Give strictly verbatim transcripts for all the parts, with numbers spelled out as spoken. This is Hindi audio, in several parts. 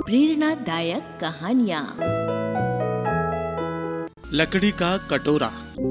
प्रेरणादायक कहानियाँ। लकड़ी का कटोरा।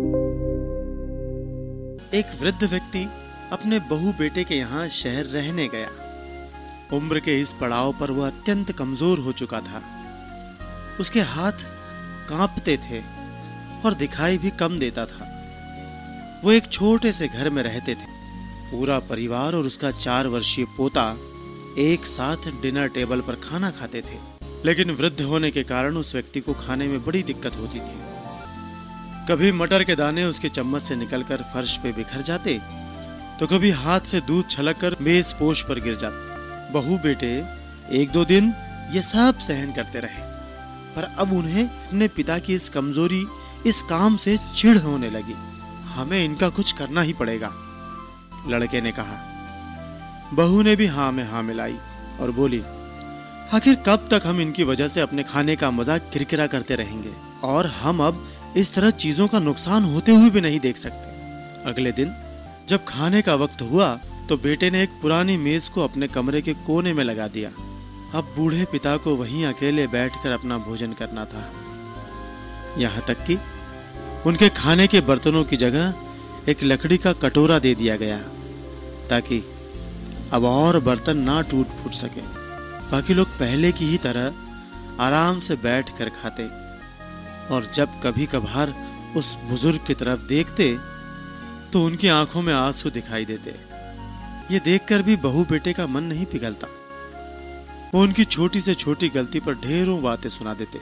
एक वृद्ध व्यक्ति अपने बहू बेटे के यहाँ शहर रहने गया। उम्र के इस पड़ाव पर वह अत्यंत कमजोर हो चुका था। उसके हाथ कांपते थे और दिखाई भी कम देता था। वो एक छोटे से घर में रहते थे। पूरा परिवार और उसका चार वर्षीय पोता एक साथ डिनर टेबल पर खाना खाते थे। लेकिन वृद्ध होने के कारण उस व्यक्ति को खाने में बड़ी दिक्कत होती थी। कभी मटर के दाने उसके चम्मच से निकलकर फर्श पे बिखर जाते, तो कभी हाथ से दूध छलककर मेज पोश पर गिर जाते। बहू बेटे एक दो दिन ये सब सहन करते रहे, पर अब उन्हें अपने पिता की इस कमजोरी, इस काम से चिढ़ होने लगी। हमें इनका कुछ करना ही पड़ेगा, लड़के ने कहा। बहू ने भी हाँ में हाँ मिलाई और बोली, आखिर कब तक हम इनकी वजह से अपने खाने का मजा किरकिरा करते रहेंगे, और हम अब इस तरह चीजों का नुकसान होते हुए भी नहीं देख सकते। अगले दिन जब खाने का वक्त हुआ तो बेटे ने एक पुरानी मेज को अपने कमरे के कोने में लगा दिया। अब बूढ़े पिता को वहीं अकेले बैठकर अपना भोजन करना था। यहाँ तक कि उनके खाने के बर्तनों की जगह एक लकड़ी का कटोरा दे दिया गया, ताकि अब और बर्तन ना टूट फूट सके। बाकी लोग पहले की ही तरह आराम से बैठकर खाते, और जब कभी कभार उस बुजुर्ग की तरफ देखते तो उनकी आंखों में आंसू दिखाई देते। ये देखकर भी बहू बेटे का मन नहीं पिघलता। वो उनकी छोटी से छोटी गलती पर ढेरों बातें सुना देते।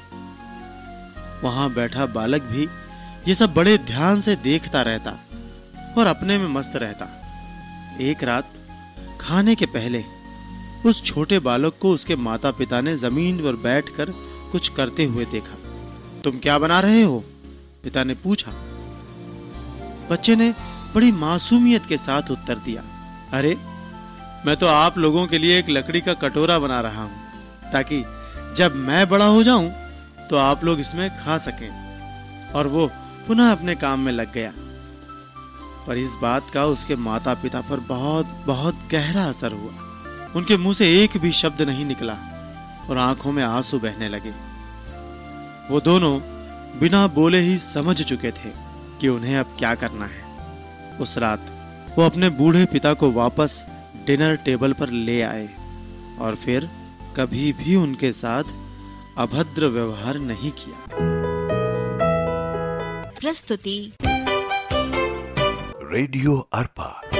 वहां बैठा बालक भी ये सब बड़े ध्यान से देखता रहता और अपने में मस्त रहता। एक रात खाने के पहले उस छोटे बालक को उसके माता पिता ने जमीन पर बैठकर कुछ करते हुए देखा। तुम क्या बना रहे हो? पिता ने पूछा। बच्चे ने बड़ी मासूमियत के साथ उत्तर दिया, अरे मैं तो आप लोगों के लिए एक लकड़ी का कटोरा बना रहा हूं, ताकि जब मैं बड़ा हो जाऊं तो आप लोग इसमें खा सकें। और वो पुनः अपने काम में लग गया। पर इस बात का उसके माता पिता पर बहुत बहुत गहरा असर हुआ। उनके मुंह से एक भी शब्द नहीं निकला और आंखों में आंसू बहने लगे। वो दोनों बिना बोले ही समझ चुके थे कि उन्हें अब क्या करना है। उस रात वो अपने बूढ़े पिता को वापस डिनर टेबल पर ले आए और फिर कभी भी उनके साथ अभद्र व्यवहार नहीं किया। प्रस्तुति रेडियो अर्पा।